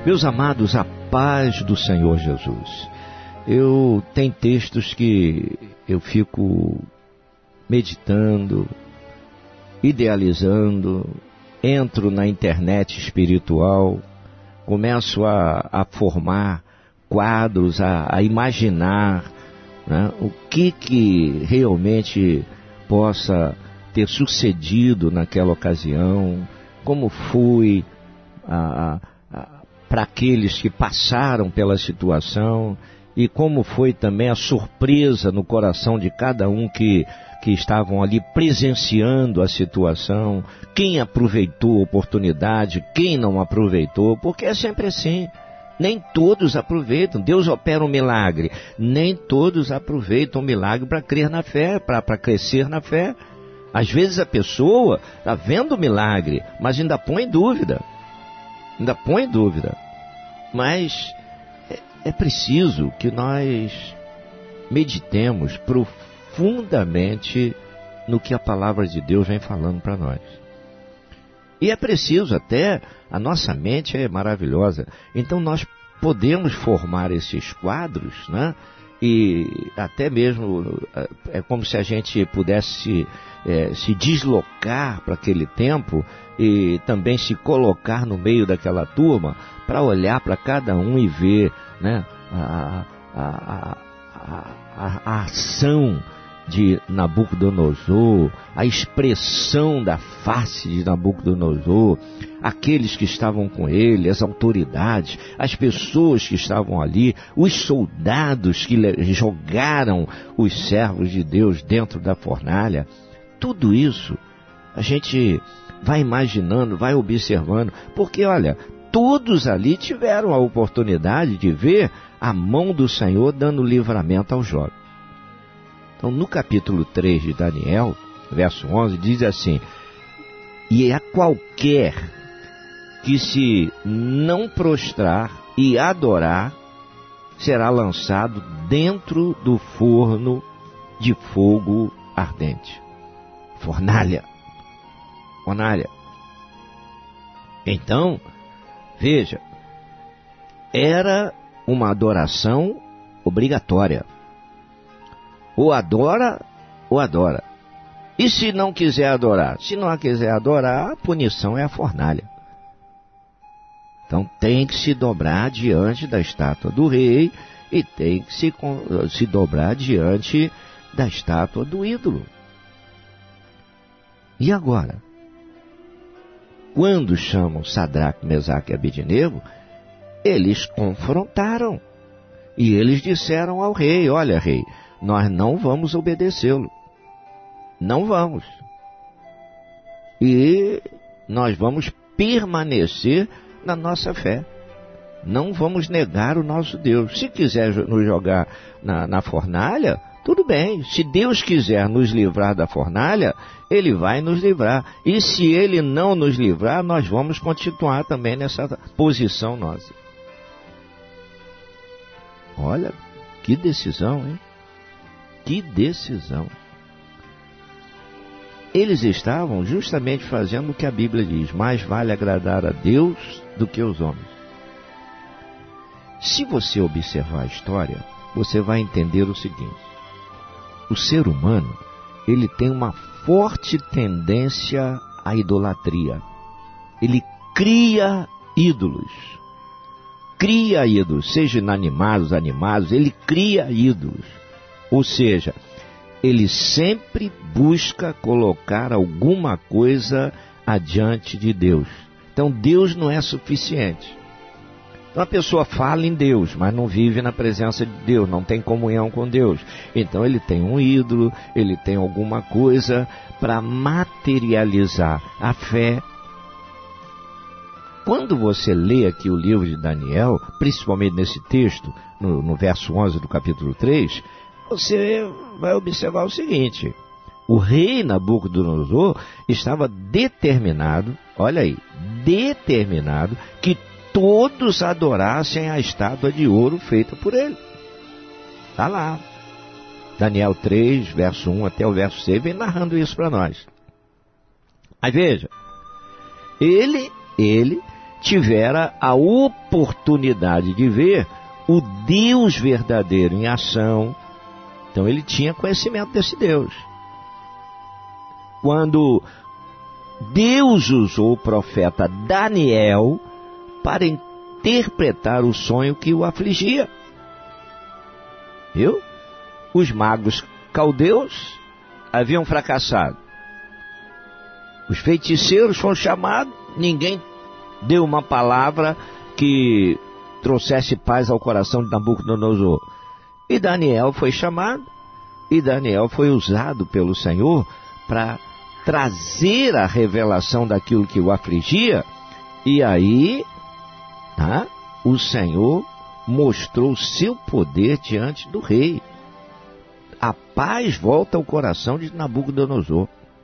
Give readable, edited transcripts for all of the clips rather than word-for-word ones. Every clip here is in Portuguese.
Meus amados, a paz do Senhor Jesus. Tem textos que eu fico meditando, idealizando, entro na internet espiritual, começo a formar quadros, a imaginar, né, o que realmente possa ter sucedido naquela ocasião, como foi para aqueles que passaram pela situação e como foi também a surpresa no coração de cada um que estavam ali presenciando a situação, quem aproveitou a oportunidade, quem não aproveitou, porque é sempre assim. Nem todos aproveitam. Deus opera um milagre. Nem todos aproveitam o milagre para crer na fé, para crescer na fé. Às vezes a pessoa está vendo o milagre, mas ainda põe em dúvida. Mas é preciso que nós meditemos profundamente no que a palavra de Deus vem falando para nós. E é preciso até, a nossa mente é maravilhosa, então nós podemos formar esses quadros, né? E até mesmo é como se a gente pudesse se deslocar para aquele tempo e também se colocar no meio daquela turma para olhar para cada um e ver, né, a ação de Nabucodonosor, a expressão da face de Nabucodonosor, aqueles que estavam com ele, as autoridades, as pessoas que estavam ali, os soldados que jogaram os servos de Deus dentro da fornalha. Tudo isso a gente vai imaginando, vai observando, porque olha, todos ali tiveram a oportunidade de ver a mão do Senhor dando livramento ao jovem. Então, no capítulo 3 de Daniel, verso 11, diz assim: e a qualquer que se não prostrar e adorar, será lançado dentro do forno de fogo ardente. Fornalha. Então, veja, era uma adoração obrigatória. Ou adora, ou adora. E se não quiser adorar? Se não quiser adorar, a punição é a fornalha. Então tem que se dobrar diante da estátua do rei e tem que se dobrar diante da estátua do ídolo. E agora? Quando chamam Sadraque, Mesaque e Abednego, eles confrontaram. E eles disseram ao rei: olha, rei, nós não vamos obedecê-lo. Não vamos. E nós vamos permanecer na nossa fé. Não vamos negar o nosso Deus. Se quiser nos jogar na fornalha, tudo bem. Se Deus quiser nos livrar da fornalha, Ele vai nos livrar. E se Ele não nos livrar, nós vamos continuar também nessa posição nossa. Olha, que decisão, hein? Que decisão! Eles estavam justamente fazendo o que a Bíblia diz: mais vale agradar a Deus do que os homens. Se você observar a história, você vai entender o seguinte: o ser humano, ele tem uma forte tendência à idolatria. Ele cria ídolos, seja inanimados, animados, ele cria ídolos. Ou seja, ele sempre busca colocar alguma coisa adiante de Deus. Então Deus não é suficiente. Então a pessoa fala em Deus, mas não vive na presença de Deus, não tem comunhão com Deus. Então ele tem um ídolo, ele tem alguma coisa para materializar a fé. Quando você lê aqui o livro de Daniel, principalmente nesse texto, no verso 11 do capítulo 3, você vai observar o seguinte: o rei Nabucodonosor estava determinado, olha aí, determinado que todos adorassem a estátua de ouro feita por ele. Está lá. Daniel 3, verso 1 até o verso 6, vem narrando isso para nós. Aí veja, ele tivera a oportunidade de ver o Deus verdadeiro em ação. Então ele tinha conhecimento desse Deus. Quando Deus usou o profeta Daniel para interpretar o sonho que o afligia. Viu? Os magos caldeus haviam fracassado. Os feiticeiros foram chamados, ninguém deu uma palavra que trouxesse paz ao coração de Nabucodonosor. E Daniel foi chamado, e Daniel foi usado pelo Senhor para trazer a revelação daquilo que o afligia, e aí o Senhor mostrou o seu poder diante do rei. A paz volta ao coração de Nabucodonosor.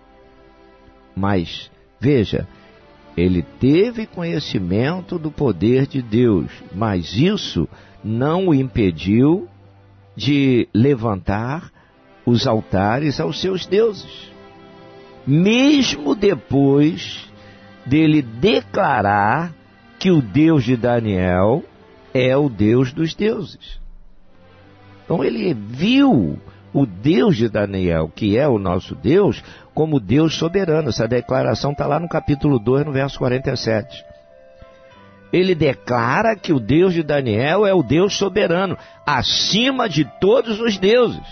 Mas, veja, ele teve conhecimento do poder de Deus, mas isso não o impediu de levantar os altares aos seus deuses. Mesmo depois dele declarar que o Deus de Daniel é o Deus dos deuses. Então ele viu o Deus de Daniel, que é o nosso Deus, como Deus soberano. Essa declaração está lá no capítulo 2, no verso 47. Ele declara que o Deus de Daniel é o Deus soberano, acima de todos os deuses.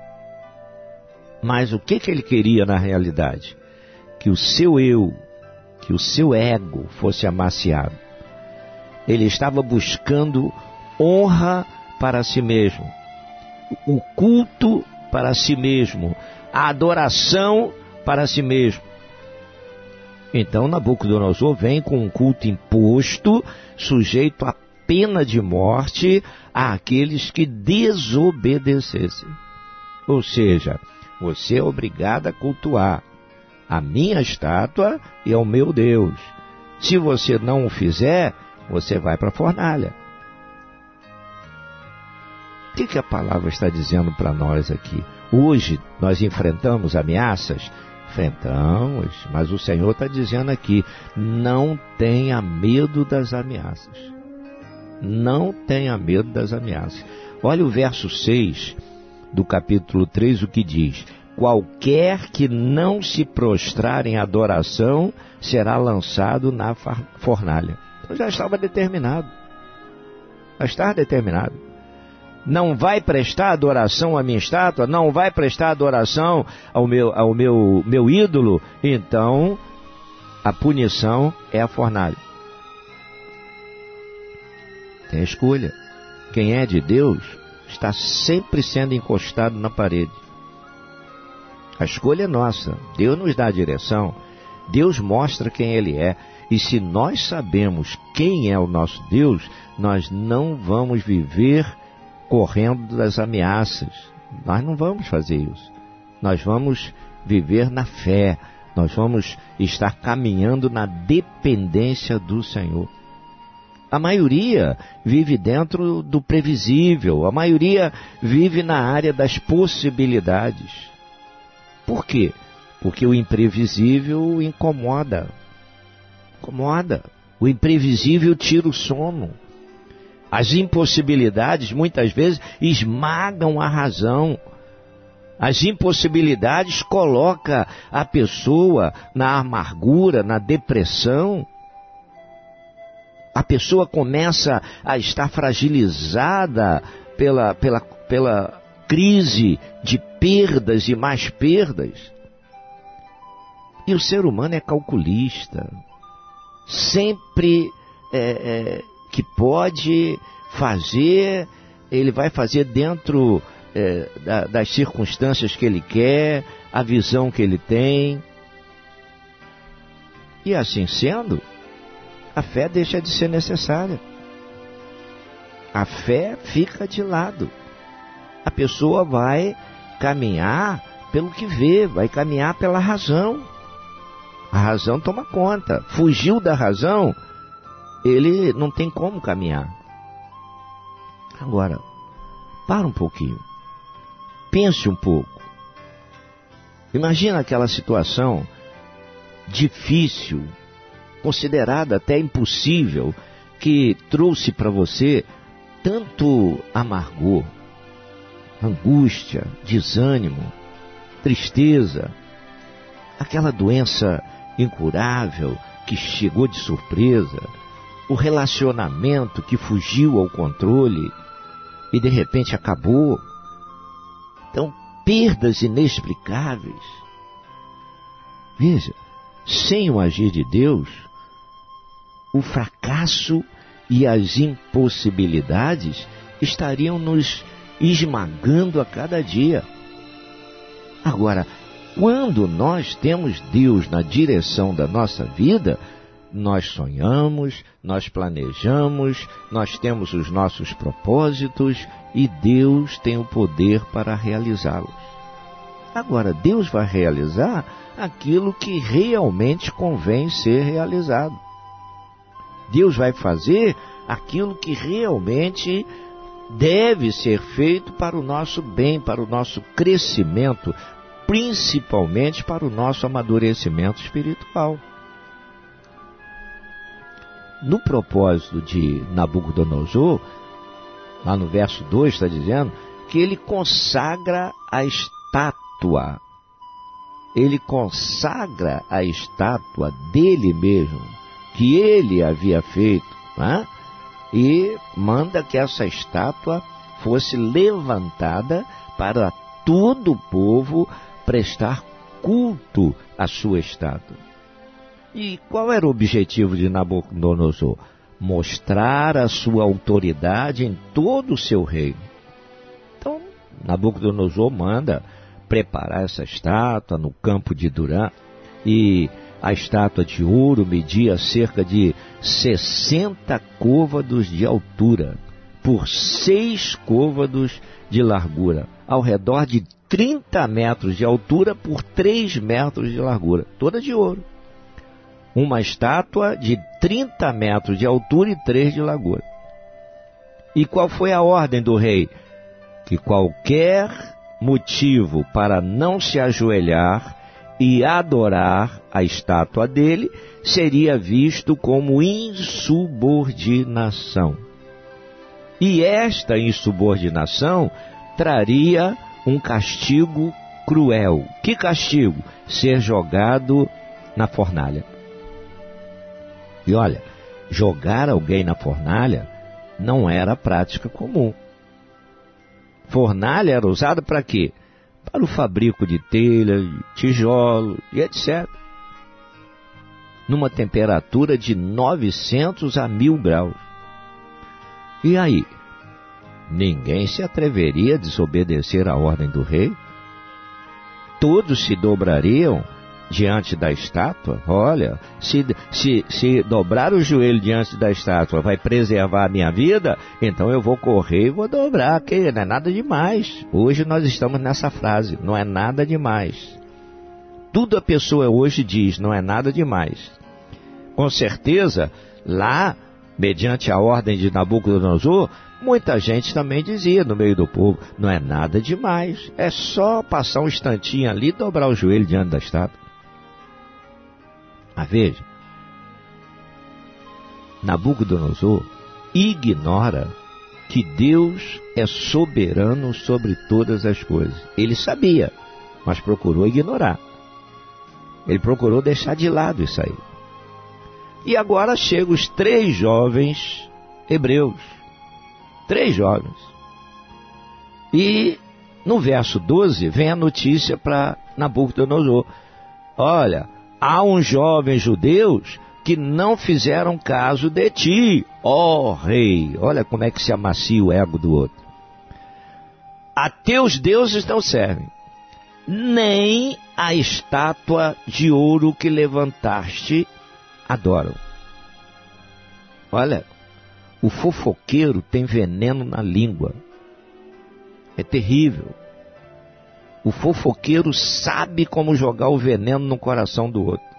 Mas o que ele queria na realidade? Que o seu eu, que o seu ego fosse amaciado. Ele estava buscando honra para si mesmo, o culto para si mesmo, a adoração para si mesmo. Então Nabucodonosor vem com um culto imposto, sujeito à pena de morte àqueles que desobedecessem. Ou seja, você é obrigado a cultuar a minha estátua e ao meu Deus. Se você não o fizer, você vai para a fornalha. O que a palavra está dizendo para nós aqui? Hoje nós enfrentamos ameaças? Enfrentamos, mas o Senhor está dizendo aqui, não tenha medo das ameaças. Não tenha medo das ameaças. Olha o verso 6 do capítulo 3, o que diz: qualquer que não se prostrar em adoração será lançado na fornalha. Então já estava determinado. Já estava determinado. Não vai prestar adoração à minha estátua, não vai prestar adoração ao meu ídolo, então a punição é a fornalha. Tem a escolha. Quem é de Deus está sempre sendo encostado na parede. A escolha é nossa. Deus nos dá a direção. Deus mostra quem Ele é. E se nós sabemos quem é o nosso Deus, nós não vamos viver correndo das ameaças. Nós não vamos fazer isso. Nós vamos viver na fé. Nós vamos estar caminhando na dependência do Senhor. A maioria vive dentro do previsível. A maioria vive na área das possibilidades. Por quê? Porque o imprevisível incomoda. Incomoda. O imprevisível tira o sono. As impossibilidades, muitas vezes, esmagam a razão. As impossibilidades colocam a pessoa na amargura, na depressão. A pessoa começa a estar fragilizada pela crise de perdas e mais perdas. E o ser humano é calculista. Sempre que pode fazer, ele vai fazer dentro das circunstâncias que ele quer, a visão que ele tem. E assim sendo, a fé deixa de ser necessária. A fé fica de lado. A pessoa vai caminhar pelo que vê, vai caminhar pela razão. A razão toma conta. Fugiu da razão, ele não tem como caminhar. Agora, para um pouquinho. Pense um pouco. Imagina aquela situação difícil considerada até impossível, que trouxe para você tanto amargor, angústia, desânimo, tristeza, aquela doença incurável que chegou de surpresa, o relacionamento que fugiu ao controle e de repente acabou. Então, perdas inexplicáveis. Veja, sem o agir de Deus, o fracasso e as impossibilidades estariam nos esmagando a cada dia. Agora, quando nós temos Deus na direção da nossa vida, nós sonhamos, nós planejamos, nós temos os nossos propósitos e Deus tem o poder para realizá-los. Agora, Deus vai realizar aquilo que realmente convém ser realizado. Deus vai fazer aquilo que realmente deve ser feito para o nosso bem, para o nosso crescimento, principalmente para o nosso amadurecimento espiritual. No propósito de Nabucodonosor, lá no verso 2 está dizendo que ele consagra a estátua. Ele consagra a estátua dele mesmo, que ele havia feito, né? E manda que essa estátua fosse levantada para todo o povo prestar culto à sua estátua. E qual era o objetivo de Nabucodonosor? Mostrar a sua autoridade em todo o seu reino. Então, Nabucodonosor manda preparar essa estátua no campo de Durã, e a estátua de ouro media cerca de 60 côvados de altura, por 6 côvados de largura, ao redor de 30 metros de altura por 3 metros de largura, toda de ouro. Uma estátua de 30 metros de altura e 3 de largura. E qual foi a ordem do rei? Que qualquer motivo para não se ajoelhar e adorar a estátua dele seria visto como insubordinação. E esta insubordinação traria um castigo cruel. Que castigo? Ser jogado na fornalha. E olha, jogar alguém na fornalha não era prática comum. Fornalha era usada para quê? Para o fabrico de telha, de tijolo e etc. Numa temperatura de 900 a 1000 graus. E aí? Ninguém se atreveria a desobedecer a ordem do rei? Todos se dobrariam diante da estátua? Olha, se dobrar o joelho diante da estátua vai preservar a minha vida, então eu vou correr e vou dobrar, que não é nada demais. Hoje nós estamos nessa frase, não é nada demais. Tudo a pessoa hoje diz, não é nada demais. Com certeza, lá, mediante a ordem de Nabucodonosor, muita gente também dizia no meio do povo, não é nada demais, é só passar um instantinho ali e dobrar o joelho diante da estátua. Mas veja, Nabucodonosor ignora que Deus é soberano sobre todas as coisas. Ele sabia, mas procurou ignorar. Ele procurou deixar de lado isso aí. E agora chegam os 3 jovens hebreus. 3 jovens. E no verso 12 vem a notícia para Nabucodonosor. Olha, há uns jovens judeus que não fizeram caso de ti, ó rei. Olha como é que se amacia o ego do outro. A teus deuses não servem, nem a estátua de ouro que levantaste adoram. Olha, o fofoqueiro tem veneno na língua. É terrível. O fofoqueiro sabe como jogar o veneno no coração do outro.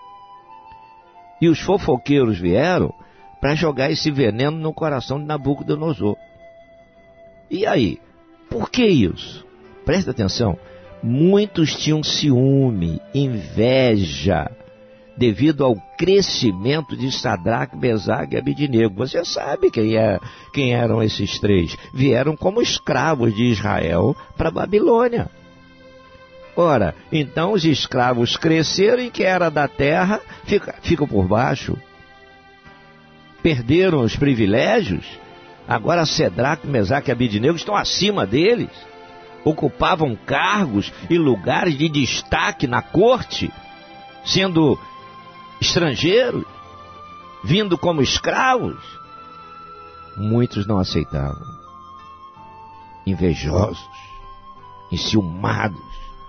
E os fofoqueiros vieram para jogar esse veneno no coração de Nabucodonosor. E aí? Por que isso? Presta atenção. Muitos tinham ciúme, inveja devido ao crescimento de Sadraque, Mesaque e Abednego. Você sabe quem eram esses três. Vieram como escravos de Israel para a Babilônia. Ora, então os escravos cresceram e que era da terra ficam por baixo. Perderam os privilégios. Agora Sadraque, Mesaque e Abednego estão acima deles. Ocupavam cargos e lugares de destaque na corte, sendo estrangeiros, vindo como escravos. Muitos não aceitavam. Invejosos, enciumados.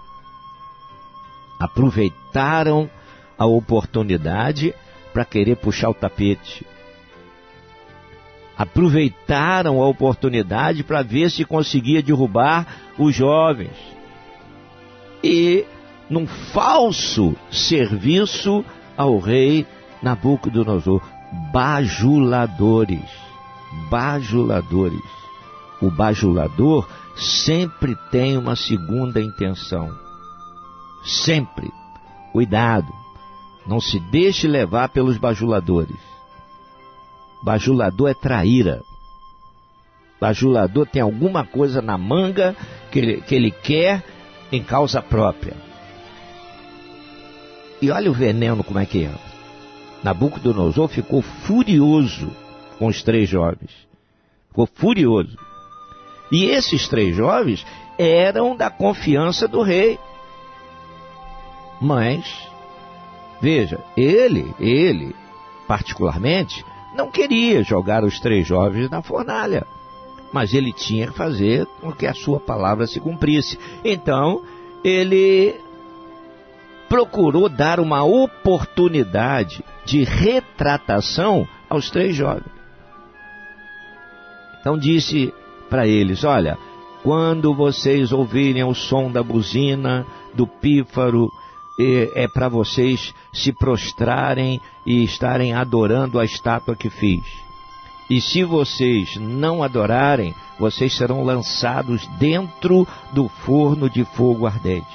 Aproveitaram a oportunidade para querer puxar o tapete. Aproveitaram a oportunidade para ver se conseguia derrubar os jovens. E, num falso serviço ao rei Nabucodonosor, bajuladores. O bajulador sempre tem uma segunda intenção. Sempre. Cuidado. Não se deixe levar pelos bajuladores. Bajulador é traíra. Bajulador tem alguma coisa na manga que ele quer em causa própria. E olha o veneno como é que é. Nabucodonosor ficou furioso com os três jovens. Ficou furioso. E esses três jovens eram da confiança do rei. Mas, veja, ele particularmente, não queria jogar os três jovens na fornalha. Mas ele tinha que fazer com que a sua palavra se cumprisse. Então, ele procurou dar uma oportunidade de retratação aos três jovens. Então disse para eles: olha, quando vocês ouvirem o som da buzina, do pífaro, é para vocês se prostrarem e estarem adorando a estátua que fiz. E se vocês não adorarem, vocês serão lançados dentro do forno de fogo ardente.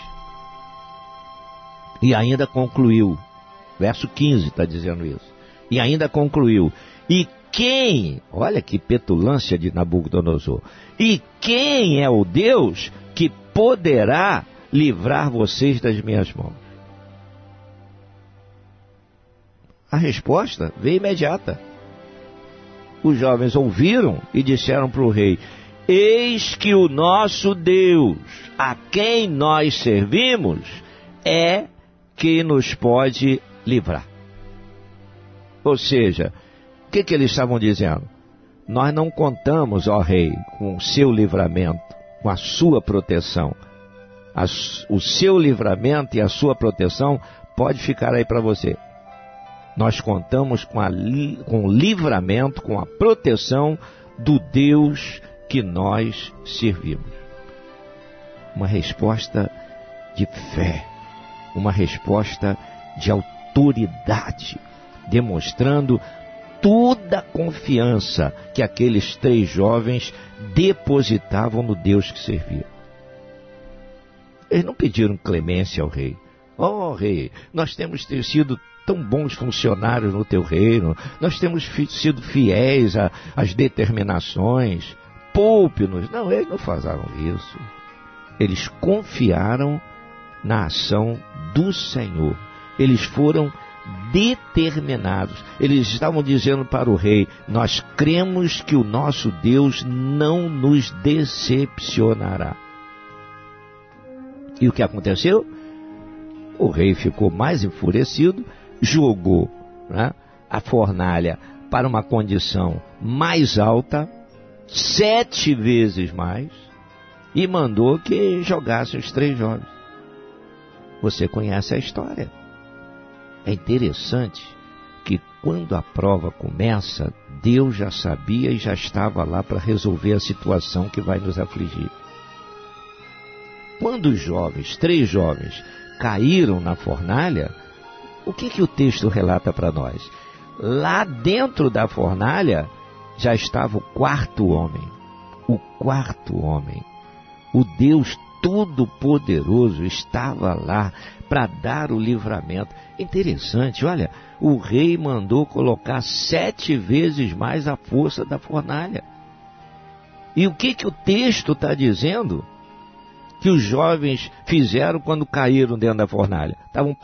E ainda concluiu, verso 15 está dizendo isso, e ainda concluiu: e quem, olha que petulância de Nabucodonosor, e quem é o Deus que poderá livrar vocês das minhas mãos? A resposta veio imediata. Os jovens ouviram e disseram para o rei: eis que o nosso Deus, a quem nós servimos, é que nos pode livrar. Ou seja, o que eles estavam dizendo? Nós não contamos, ó rei, com o seu livramento, com a sua proteção. O seu livramento e a sua proteção pode ficar aí para você. Nós contamos com o livramento, com a proteção do Deus que nós servimos. Uma resposta de fé, uma resposta de autoridade, demonstrando toda a confiança que aqueles três jovens depositavam no Deus que serviam. Eles não pediram clemência ao rei. Ó rei, nós temos sido tão bons funcionários no teu reino, nós temos sido fiéis às determinações, poupe-nos. Não, eles não faziam isso. Eles confiaram na ação do Senhor. Eles foram determinados. Eles estavam dizendo para o rei: nós cremos que o nosso Deus não nos decepcionará. E o que aconteceu? O rei ficou mais enfurecido, jogou, né, a fornalha para uma condição mais alta, 7 vezes mais, e mandou que jogassem os três jovens. Você conhece a história. É interessante que quando a prova começa, Deus já sabia e já estava lá para resolver a situação que vai nos afligir. Quando os jovens, 3 jovens, caíram na fornalha, o que o texto relata para nós? Lá dentro da fornalha já estava o quarto homem. O quarto homem. O Deus Todo-Poderoso estava lá para dar o livramento. Interessante, olha, o rei mandou colocar 7 vezes mais a força da fornalha. E o que o texto está dizendo? Que os jovens fizeram quando caíram dentro da fornalha? Estavam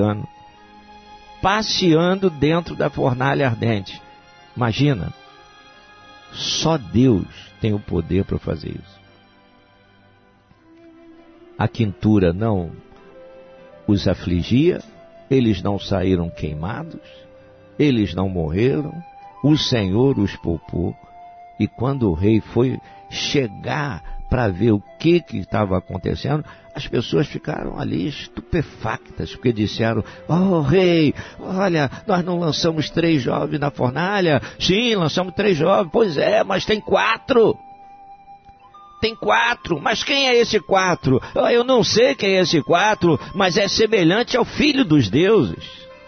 passeando dentro da fornalha ardente. Imagina, só Deus tem o poder para fazer isso. A quintura não os afligia, eles não saíram queimados, eles não morreram, o Senhor os poupou. E quando o rei foi chegar para ver o que estava acontecendo, as pessoas ficaram ali estupefactas, porque disseram: "Oh, rei, olha, nós não lançamos 3 jovens na fornalha?" "Sim, lançamos 3 jovens." "Pois é, mas tem 4. Tem 4, mas quem é esse 4? "Eu não sei quem é esse 4, mas é semelhante ao Filho dos deuses."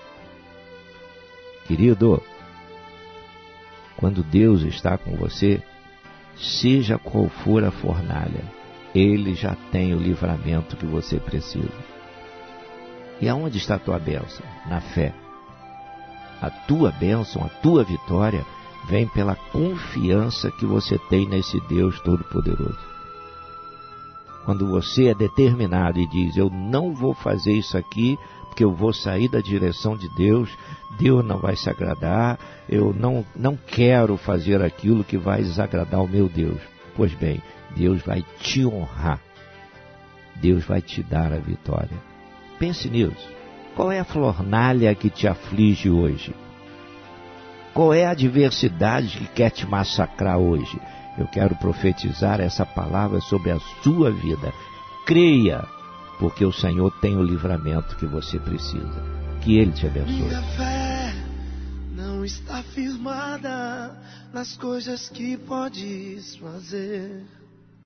Querido, quando Deus está com você, seja qual for a fornalha, Ele já tem o livramento que você precisa. E aonde está a tua bênção? Na fé. A tua bênção, a tua vitória, vem pela confiança que você tem nesse Deus Todo-Poderoso. Quando você é determinado e diz: "Eu não vou fazer isso aqui, porque eu vou sair da direção de Deus, Deus não vai se agradar, eu não quero fazer aquilo que vai desagradar o meu Deus." Pois bem, Deus vai te honrar, Deus vai te dar a vitória. Pense nisso. Qual é a fornalha que te aflige hoje? Qual é a adversidade que quer te massacrar hoje? Eu quero profetizar essa palavra sobre a sua vida. Creia, porque o Senhor tem o livramento que você precisa. Que Ele te abençoe. Minha fé não está firmada nas coisas que podes fazer.